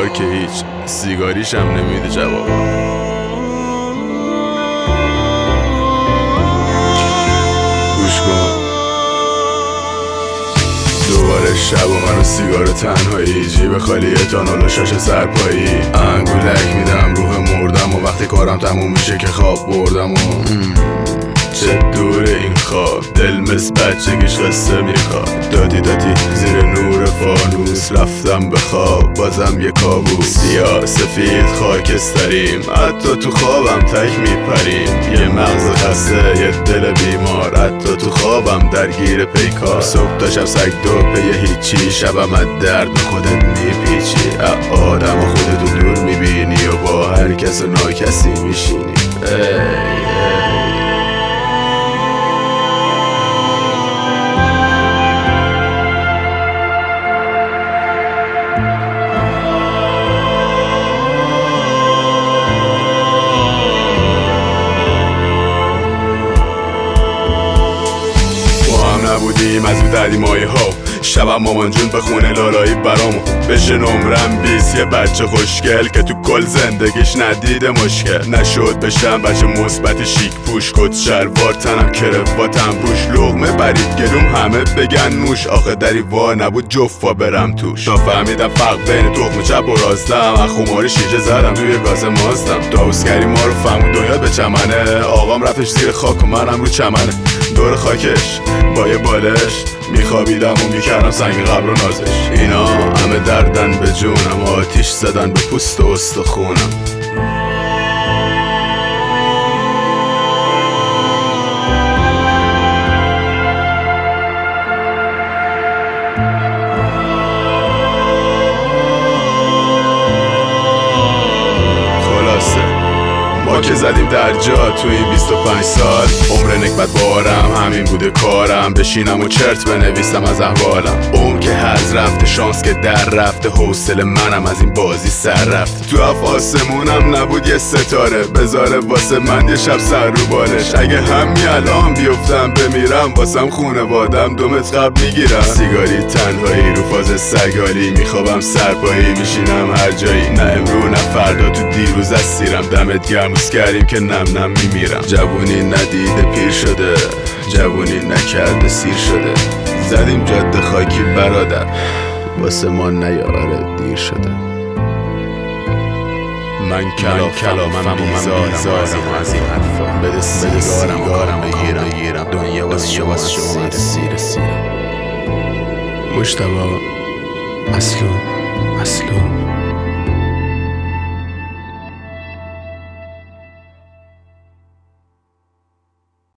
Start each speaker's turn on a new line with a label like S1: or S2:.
S1: حالا که هیچ سیگاریش هم نمیده جواب. گوش کن دوباره شب و منو سیگار تنهایی، جیب خالی تانال و شاش سرپایی، انگولک میدم روح مردم و وقتی کارم تموم میشه که خواب بردم و چه دوره این خواب، دل مثل بچگیش قصه میخواد، دادی زیر نور فانوس رفتم به خواب، بازم یه کابوس، سیاه سفید خاکستریم، حتی تو خوابم تک میپریم، یه مغز خسته یه دل بیمار، حتی تو خوابم درگیر پیکار، صبح تا شب سگ دو پی هیچی، شبم از درد به خودت میپیچی، آدم خودتو دور میبینی و با هر کس ناکسی میشینی. نبودیم از اون دردی مایه ها، شبم مامان جون به خونه لالایی برامو بشه نمرم 20 یه بچه خوشگل که تو کل زندگیش ندیده مشکل نشد بشم بچه مثبت شیک پوش، کت شلوار تنم کرواتم روش، لقمه برید گلوم همه بگن نوش، آخه دری وا نبود جفا برم توش، تا فهمیدم فرق بین تخم چپ و راستم، از خماری شیشه زدم توی گاز ماستم، داوسگری ما رو فهمون دنیا به چمنه، آقام رفتش زیر خاک و منم رو چمنه، دور خاکش با یه بالش میخوابیدم و میکردم سنگ قبر و نازش، اینا همه دردن به جونم، آتیش زدن به پوست و استخونم. ما که زدیم در جا تو این 25 سال، عمر نکبت بارم همین بوده کارم، بشینم و چرت بنویسم از احوالم، عمر که هز رفته شانس که در رفته، حوصله منم از این بازی سر رفت، تو اف آسمونم نبود یه ستاره، بذاره واسه من یه شب سر رو بالش، اگه همین الان بیفتم بمیرم واسم خونوادم 2 متر قبل میگیرم، سیگاری تنهایی رو فاز سگالی، میخوابم سرپایی میشینم هر جایی، نه امرو نه فردا تو دیروز از سیرم، دمت گرم کردیم که نم نم میمیرم، جوونی ندیده پیر شده، جوونی نکرده سیر شده، زدیم جاده خاکی برادر، واسه ما نیاره دیر شده، من کلامم میذارم از این حرفا، بده سیگارم بگیرم، دنیا واسه شما سیرم. مجتبی اصلو